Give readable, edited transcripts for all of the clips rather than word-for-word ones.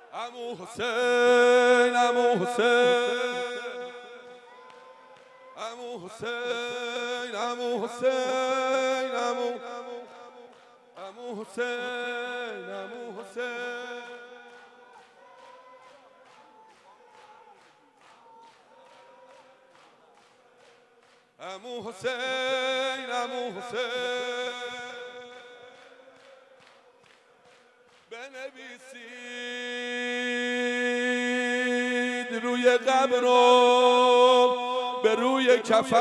عمو حسین عمو حسین عمو حسین عمو حسین عمو حسین عمو حسین عمو حسین عمو حسین بنویسید روی قبر و به روی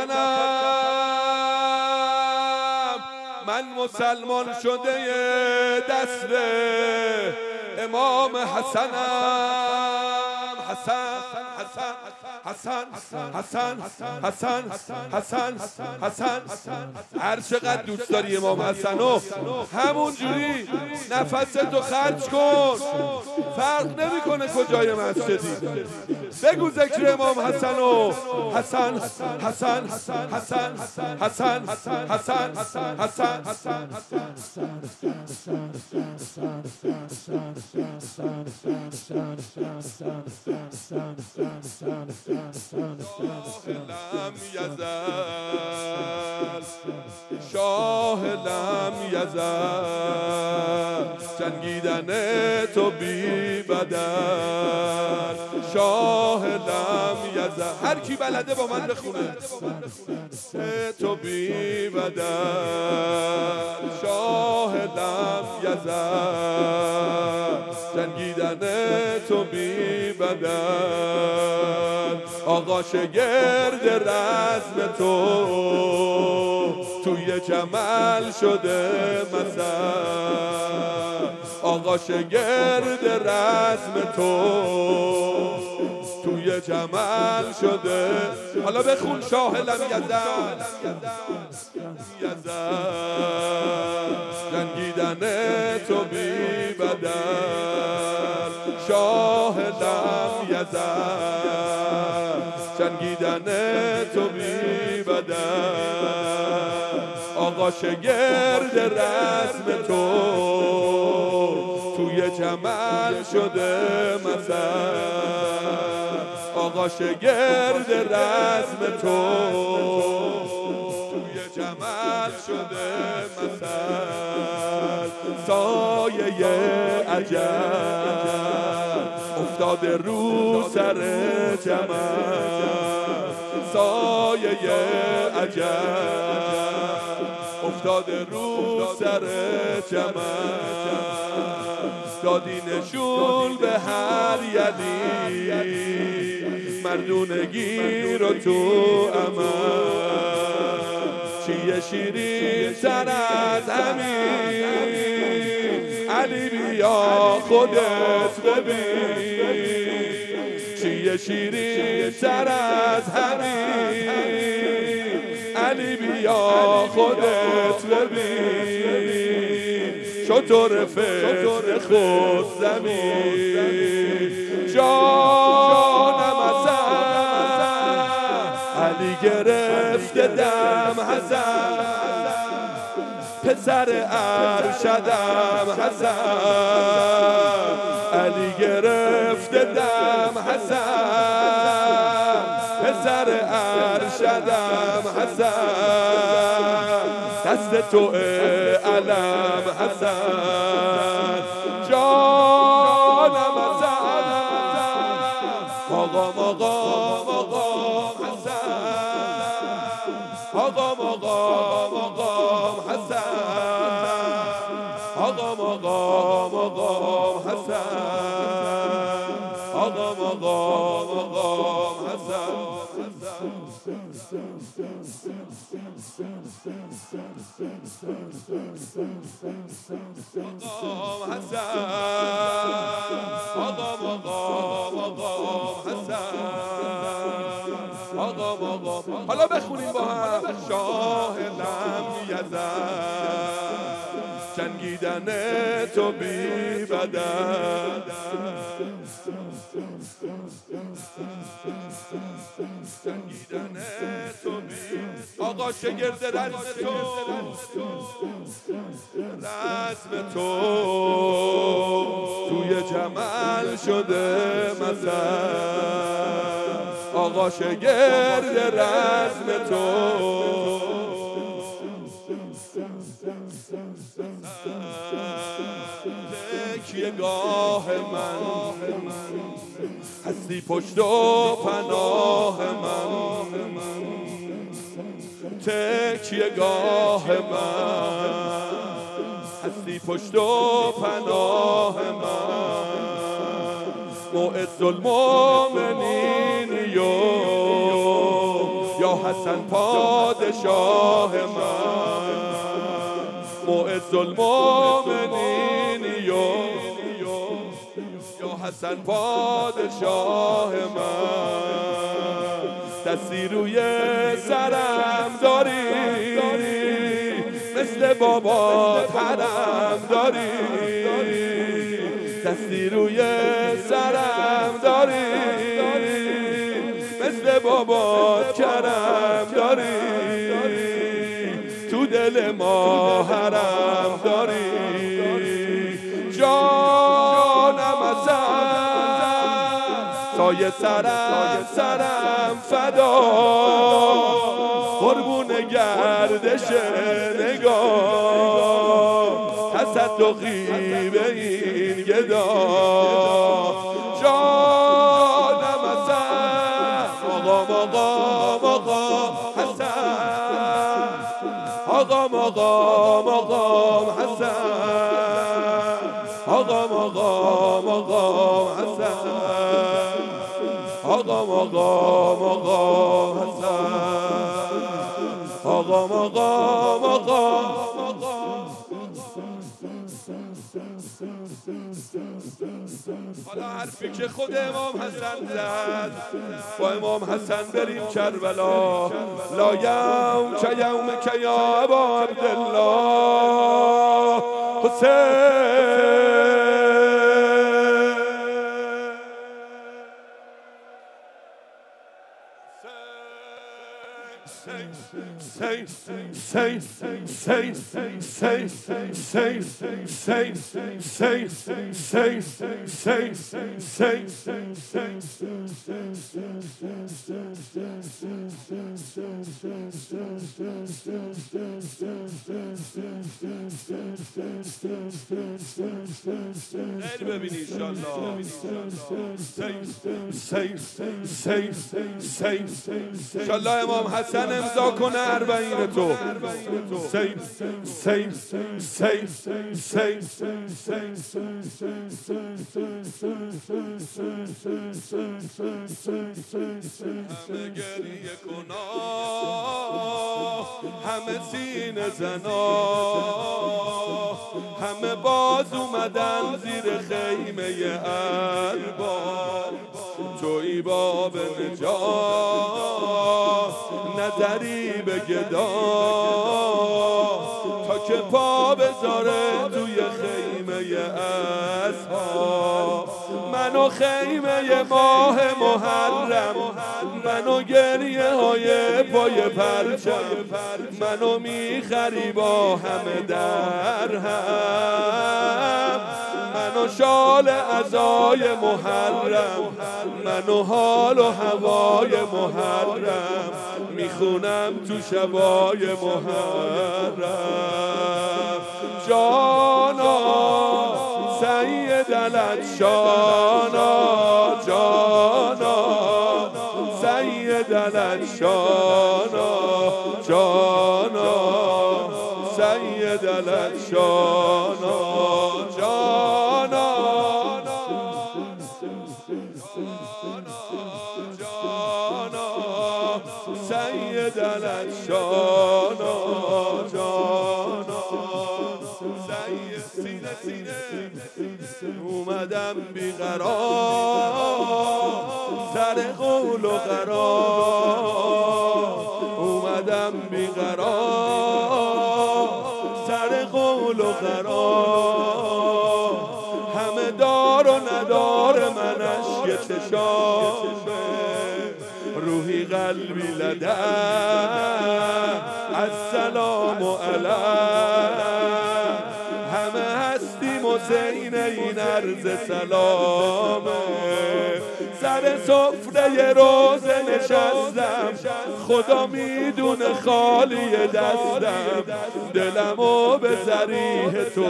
کفنم من مسلمان شده دست امام حسنم حسن حسن حسن حسن حسن حسن حسن هر چقدر دوست داری امام حسنو همون جوری نفستو خرج کن، فرق نمیکنه کجای مسجدی. بگو ذکر امام حسنو حسن حسن حسن حسن حسن حسن شاه لم یزل جنگیدن تو بی بدل، شاه لم یزل. هر کی بلده با من بخونه تو بی بدل، شاه لم یزل جنگیدن تو بی بدل. آقا شگرد رزم تو توی جمل شده مثل، آقا شگرد رزم تو توی جمل شده. حالا بخون شاه لم یزل جنگیدن تو بی بدل، شاه لم یزل جنگیدن تو بی بدل. آقا شگرد رزم تو توی جمل شده مثل، آقا شگرد رزم تو توی جمل شده مثل. سایه عجب افتاده رو سر جمل، سایه عجب افتاده رو سر جمل. دادی نشون به هر یلی مردونگی رو تو عمل، چیه شیرین تر از همین علی بیا خودت ببین، چیه شیرین تر از همین علی بیا خودت ببین. شطور فکر خود زمین جانم حسن، علی گرفته دم حسن، پسر ارشدم حسن، علی گرفته دم حسن، پسر ارشدم حسن، دست تو علم حسن، جانم حسن، مقام مقام مقام حسن، آقا مقام مقام حسن، آقا مقام مقام حسن، آقا مقام مقام حسن. مقام حسن، آقا مقام مقام حسن، آقا مقام. حالا بخونیم با هم شاه لم یزل جنگیدن تو بی بدل، جنگیدن تو بی. آقا شگرد رزم تو رزم تو توی جمل شده مثل آقا شگرد رزم تو تکیه گاه من هستی پشت و پناه من تکیه گاه من هستی پشت و پناه من معز المؤمنین یا حسن پادشاه من معز المؤمنین یا حسن پادشاه من دستی روی سرم داری مثل بابات حرم داری دستی روی سرم داری مثل بابات کرم داری تو دل ما حرم داری جانم سایه سرم فدا قربون گردش نگاه تصدقی به این گدا جانم آقا حسن آقا حسن آقا حسن آقا حالا حرفی که خود امام حسن زد با امام حسن بریم کربلا لا یوم که یوم که یا ابا عبدالله حسین ببینی انشالله امام حسن امضا کنه اربعین تو همه گریه کنا همه سینه زنا همه باز اومدن زیر خیمه ارباب تویی باب نجات نظری به گدا تا که پا بذاره توی خیمه اصحاب منو خیمه ماه محرم منو گریه های پای پرچم منو میخری با همه درهم منو شال عزای محرم منو حال و هوای محرم میخونم تو شبای محرم جانا سید العطشانا جانا سید العطشانا جانا سید العطشانا جانا سید العطشانا جانا سینه اومدم بیقرار سر قول و قرار اومدم بیقرار سر قول و قرار همه دار و ندار من اشک چشامه روحی قلبی لده السلام علیه همه هستیم و حسین این عرض سلامه. سر سفره روزه نشستم، خدا میدونه خالی دستم، دلمو به ذریح تو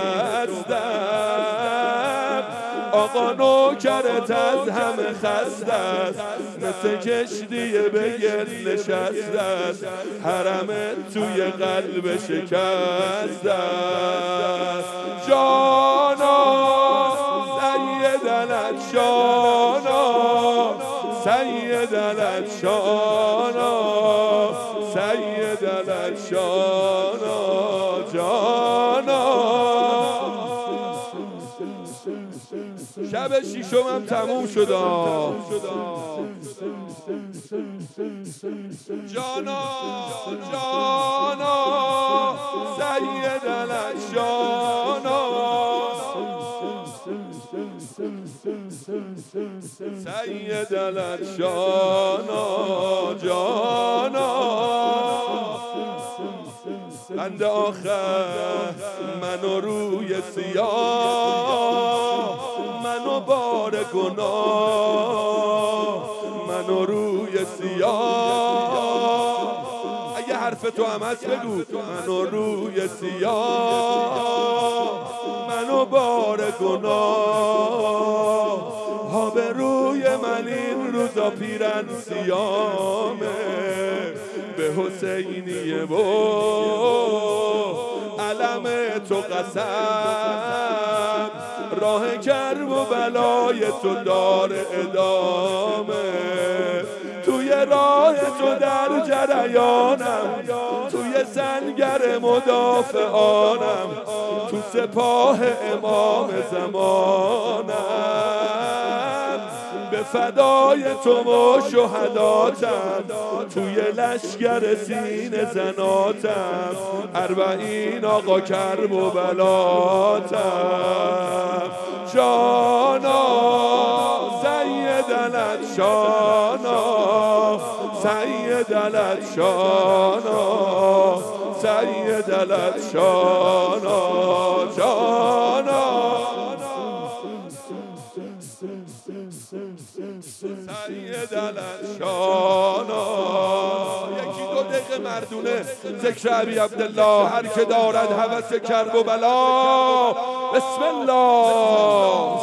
بستم. آقا نوکرت از همه خسته است، مثل کشتی به گل نشسته است، حرمت توی قلب شکسته است. جانا سید العطشانا، سید العطشانا، سید العطشانا، جانا. شب شیشمم تموم شد. جانا جانا سید العطشانا، سید العطشانا، جانا. بند آخر منو روی سیاه، منو بار گناه، منو روی سیاه. اگه حرف تو هم هست بگو. منو روی سیاه، منو بار گناه، ها به روی من این روزا پیرن سیامه. به حسینیه و علم تو قسم، راه کرب و بلای تو دار ادامه. توی راه تو در جریانم، توی سنگر مدافعانم، تو سپاه امام زمانم. به فدای تو و شهداتم، توی لشگر سینه زناتم، 40 آقا کرب و بلاتم. جانا سید العطشانا، سید العطشانا، سید العطشانا، جانا. سید العطشانا. یکی 2 دقیقه مردونه ذکر ابی عبدالله. هر که دارد هوس کرب و بلا، بسم الله.